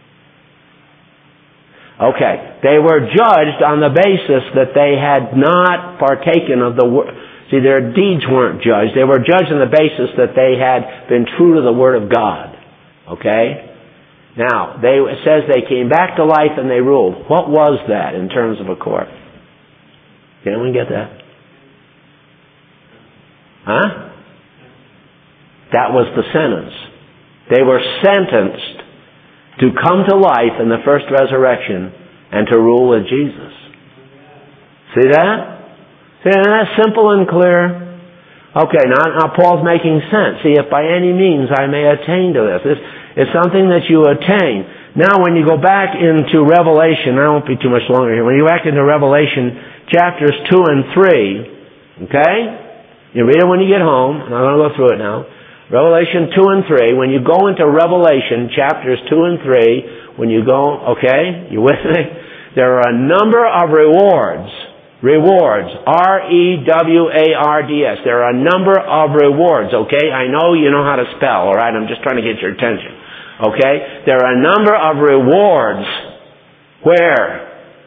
Okay. They were judged on the basis that they had not partaken of the word. See, their deeds weren't judged. They were judged on the basis that they had been true to the Word of God. Okay? Now, it says they came back to life and they ruled. What was that in terms of a court? Can anyone get that? Huh? That was the sentence. They were sentenced to come to life in the first resurrection and to rule with Jesus. See that? See, that's simple and clear. Okay, now Paul's making sense. See, if by any means I may attain to this. It's something that you attain. Now when you go back into Revelation, I won't be too much longer here. When you go back into Revelation chapters 2 and 3, okay? You read it when you get home. I'm not going to go through it now. Revelation 2 and 3. When you go into Revelation chapters 2 and 3, when you go, okay, you with me? There are a number of rewards. Rewards. R-E-W-A-R-D-S. There are a number of rewards, okay? I know you know how to spell, alright? I'm just trying to get your attention. Okay? There are a number of rewards. Where?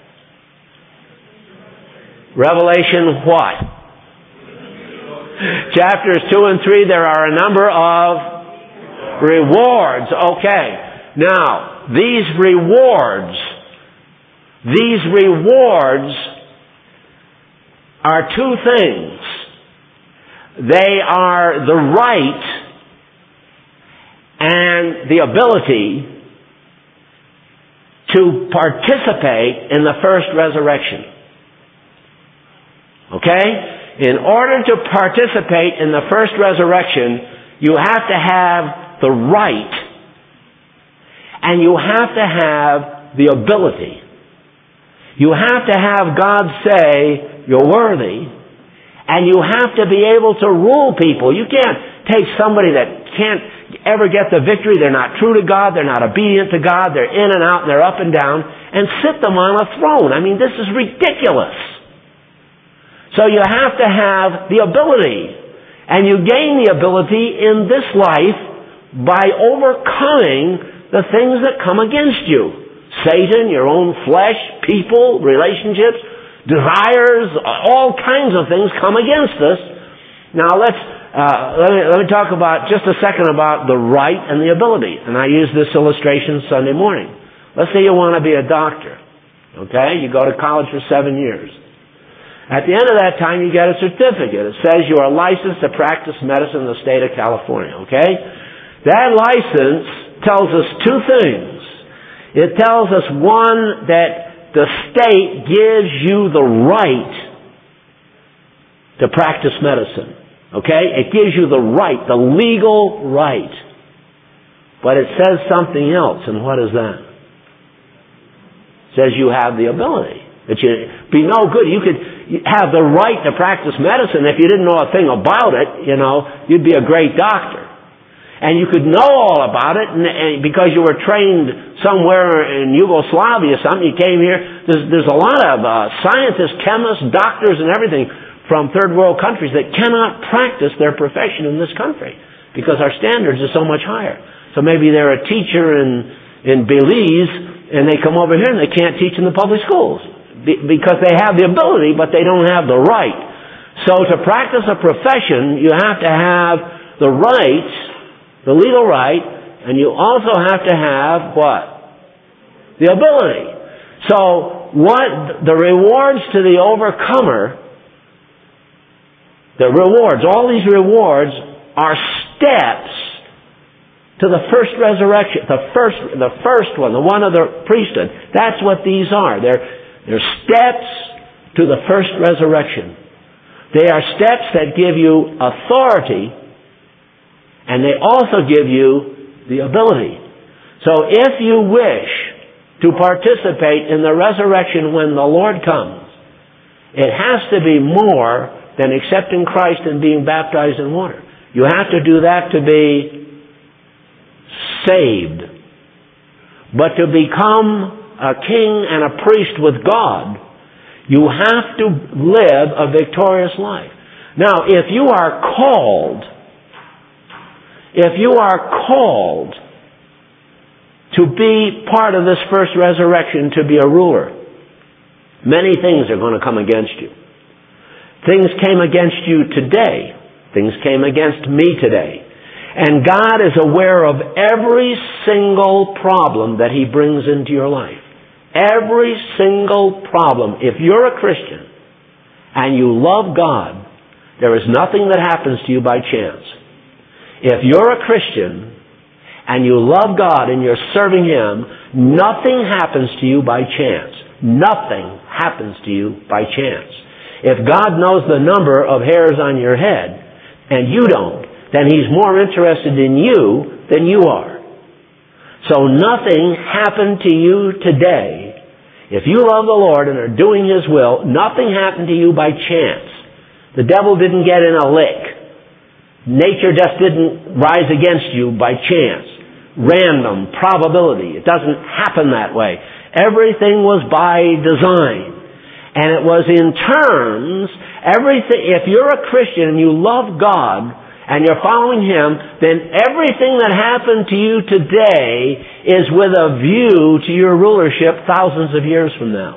Revelation what? Chapters 2 and 3, there are a number of rewards. Okay. Now, these rewards are two things. They are the right and the ability to participate in the first resurrection. Okay? In order to participate in the first resurrection, you have to have the right and you have to have the ability. You have to have God say, you're worthy, and you have to be able to rule people. You can't take somebody that can't ever get the victory, they're not true to God, they're not obedient to God, they're in and out and they're up and down, and sit them on a throne. I mean, this is ridiculous. So you have to have the ability. And you gain the ability in this life by overcoming the things that come against you. Satan, your own flesh, people, relationships, desires, all kinds of things come against us. Now let me talk about just a second about the right and the ability. And I use this illustration Sunday morning. Let's say you want to be a doctor. Okay? You go to college for 7 years. At the end of that time, you get a certificate. It says you are licensed to practice medicine in the state of California. Okay? That license tells us two things. It tells us, one, that the state gives you the right to practice medicine. Okay? It gives you the right, the legal right. But it says something else, and what is that? It says you have the ability. That you'd be no good. You could have the right to practice medicine if you didn't know a thing about it, you'd be a great doctor. And you could know all about it, and because you were trained somewhere in Yugoslavia or something, you came here. There's a lot of scientists, chemists, doctors, and everything from third world countries that cannot practice their profession in this country because our standards are so much higher. So maybe they're a teacher in Belize, and they come over here and they can't teach in the public schools because they have the ability, but they don't have the right. So to practice a profession, you have to have the right, the legal right, and you also have to have what? The ability. So what the rewards to the overcomer, all these rewards are steps to the first resurrection, the first one, the one of the priesthood. That's what these are. They're steps to the first resurrection. They are steps that give you authority, and they also give you the ability. So if you wish to participate in the resurrection when the Lord comes, it has to be more than accepting Christ and being baptized in water. You have to do that to be saved. But to become a king and a priest with God, you have to live a victorious life. Now, if you are called to be part of this first resurrection, to be a ruler, many things are going to come against you. Things came against you today. Things came against me today. And God is aware of every single problem that He brings into your life. Every single problem. If you're a Christian and you love God, there is nothing that happens to you by chance. If you're a Christian and you love God and you're serving Him, nothing happens to you by chance. Nothing happens to you by chance. If God knows the number of hairs on your head and you don't, then He's more interested in you than you are. So nothing happened to you today. If you love the Lord and are doing His will, nothing happened to you by chance. The devil didn't get in a lick. Nature just didn't rise against you by chance. Random, probability. It doesn't happen that way. Everything was by design. And it was in terms, if you're a Christian and you love God and you're following Him, then everything that happened to you today is with a view to your rulership thousands of years from now.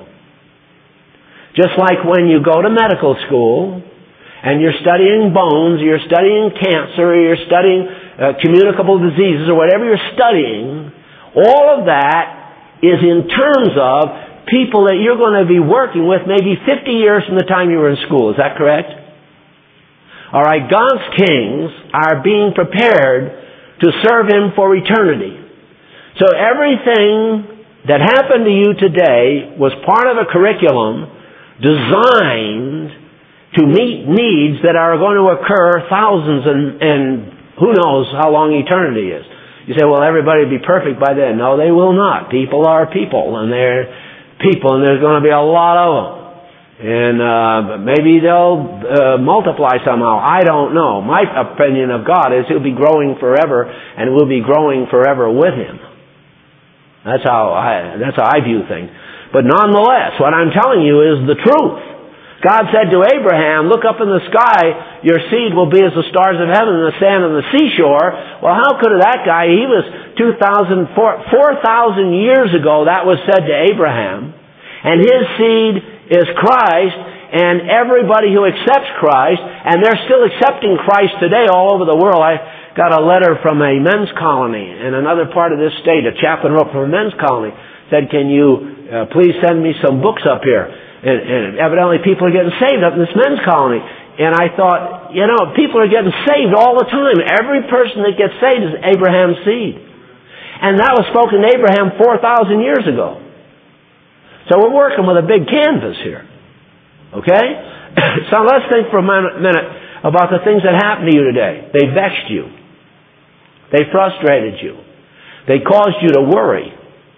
Just like when you go to medical school and you're studying bones, you're studying cancer, you're studying communicable diseases, or whatever you're studying, all of that is in terms of people that you're going to be working with maybe 50 years from the time you were in school. Is that correct? All right, God's kings are being prepared to serve Him for eternity. So everything that happened to you today was part of a curriculum designed to meet needs that are going to occur thousands and who knows how long eternity is. You say, well, everybody will be perfect by then. No, they will not. People are people, and they're people, and there's going to be a lot of them. And maybe they'll multiply somehow. I don't know. My opinion of God is He'll be growing forever, and we'll be growing forever with Him. That's how I view things. But nonetheless, what I'm telling you is the truth. God said to Abraham, look up in the sky, your seed will be as the stars of heaven and the sand of the seashore. Well, how could that guy, he was 4,000 years ago, that was said to Abraham. And his seed is Christ, and everybody who accepts Christ, and they're still accepting Christ today all over the world. I got a letter from a men's colony in another part of this state. A chaplain wrote from a men's colony, said, can you please send me some books up here? And evidently people are getting saved up in this men's colony. And I thought, people are getting saved all the time. Every person that gets saved is Abraham's seed. And that was spoken to Abraham 4,000 years ago. So we're working with a big canvas here. Okay? So let's think for a minute about the things that happened to you today. They vexed you. They frustrated you. They caused you to worry.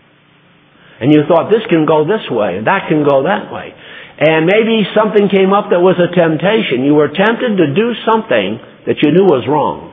And you thought, this can go this way, and that can go that way. And maybe something came up that was a temptation. You were tempted to do something that you knew was wrong.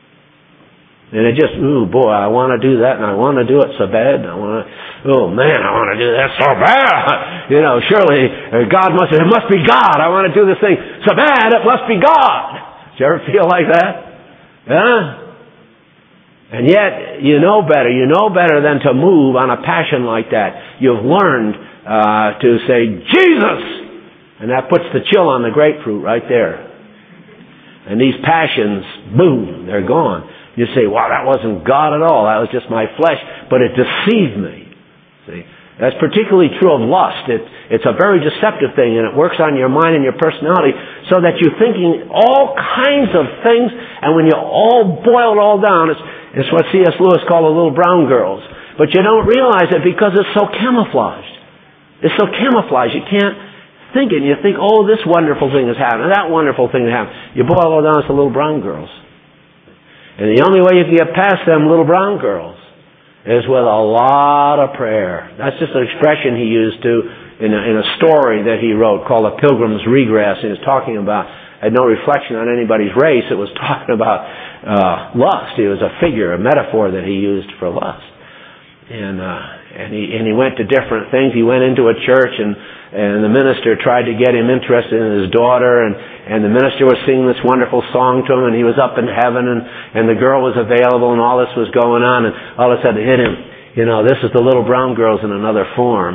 And it just, I want to do that, and I want to do it so bad. And I want to do that so bad. Surely it must be God. I want to do this thing so bad, it must be God. Did you ever feel like that? Yeah? And yet, you know better than to move on a passion like that. You've learned to say, Jesus! And that puts the chill on the grapefruit right there. And these passions, boom, they're gone. You say, wow, that wasn't God at all. That was just my flesh. But it deceived me. See? That's particularly true of lust. It's a very deceptive thing, and it works on your mind and your personality so that you're thinking all kinds of things, and when you all boil it all down, it's what C.S. Lewis called the little brown girls. But you don't realize it because it's so camouflaged. It's so camouflaged. You can't think it. You think, this wonderful thing has happened, and that wonderful thing has happened. You boil it all down, it's the little brown girls. And the only way you can get past them little brown girls is with a lot of prayer. That's just an expression he used in a story that he wrote called A Pilgrim's Regress. And he was talking about, had no reflection on anybody's race. It was talking about lust. It was a figure, a metaphor that he used for lust. And he went to different things. He went into a church and the minister tried to get him interested in his daughter, and the minister was singing this wonderful song to him, and he was up in heaven, and the girl was available, and all this was going on, and all of a sudden it hit him. This is the little brown girls in another form.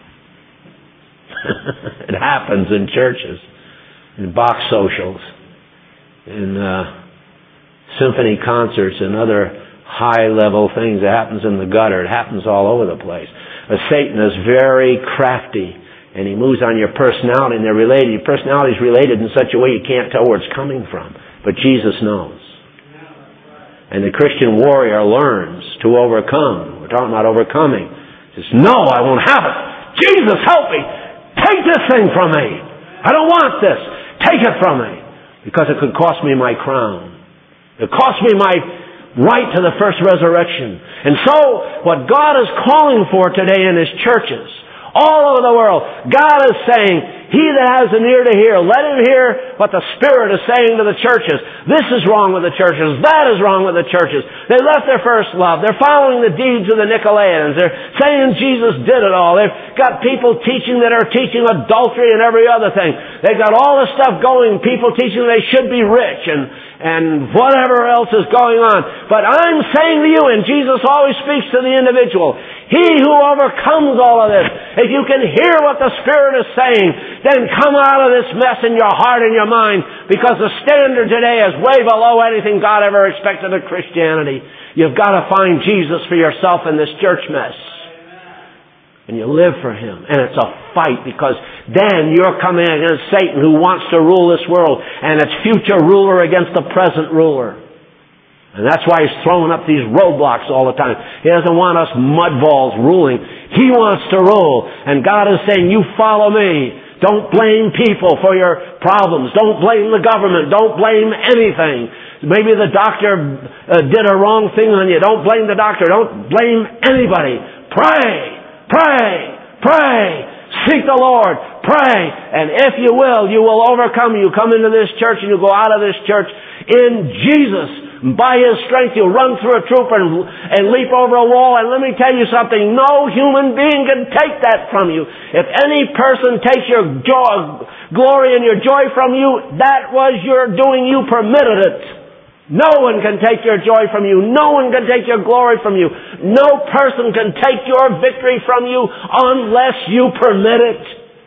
It happens in churches, in Bach socials, in symphony concerts, and other high-level things. It happens in the gutter. It happens all over the place. Satan is very crafty, and he moves on your personality, and they're related. Your personality is related in such a way you can't tell where it's coming from. But Jesus knows. And the Christian warrior learns to overcome. We're talking about overcoming. He says, no, I won't have it. Jesus, help me. Take this thing from me. I don't want this. Take it from me. Because it could cost me my crown. It cost me my right to the first resurrection. And so, what God is calling for today in His churches, all over the world, God is saying, he that has an ear to hear, let him hear what the Spirit is saying to the churches. This is wrong with the churches. That is wrong with the churches. They left their first love. They're following the deeds of the Nicolaitans. They're saying Jesus did it all. They've got people teaching that are teaching adultery and every other thing. They've got all this stuff going. People teaching they should be rich and whatever else is going on. But I'm saying to you, and Jesus always speaks to the individual, he who overcomes all of this, if you can hear what the Spirit is saying, then come out of this mess in your heart and your mind, because the standard today is way below anything God ever expected of Christianity. You've got to find Jesus for yourself in this church mess. And you live for Him. And it's a fight, because then you're coming against Satan, who wants to rule this world, and its future ruler against the present ruler. And that's why he's throwing up these roadblocks all the time. He doesn't want us mudballs ruling. He wants to rule. And God is saying, you follow me. Don't blame people for your problems. Don't blame the government. Don't blame anything. Maybe the doctor did a wrong thing on you. Don't blame the doctor. Don't blame anybody. Pray. Pray. Pray. Seek the Lord. Pray. And if you will overcome. You come into this church and you go out of this church in Jesus. By His strength, you'll run through a troop and leap over a wall. And let me tell you something, no human being can take that from you. If any person takes your joy, glory and your joy from you, that was your doing. You permitted it. No one can take your joy from you. No one can take your glory from you. No person can take your victory from you unless you permit it.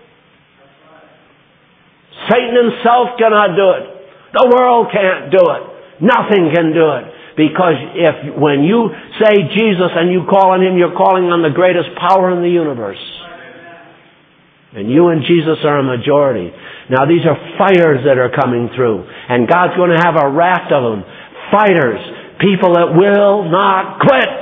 Satan himself cannot do it. The world can't do it. Nothing can do it. Because when you say Jesus and you call on Him, you're calling on the greatest power in the universe. And you and Jesus are a majority. Now these are fighters that are coming through. And God's going to have a raft of them. Fighters. People that will not quit.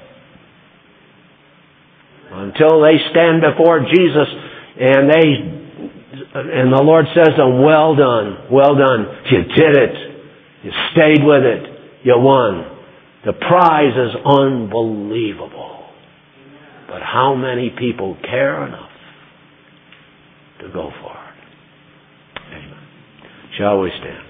Until they stand before Jesus and the Lord says to them, well done, well done. You did it. You stayed with it. You won. The prize is unbelievable. But how many people care enough to go for it? Amen. Shall we stand?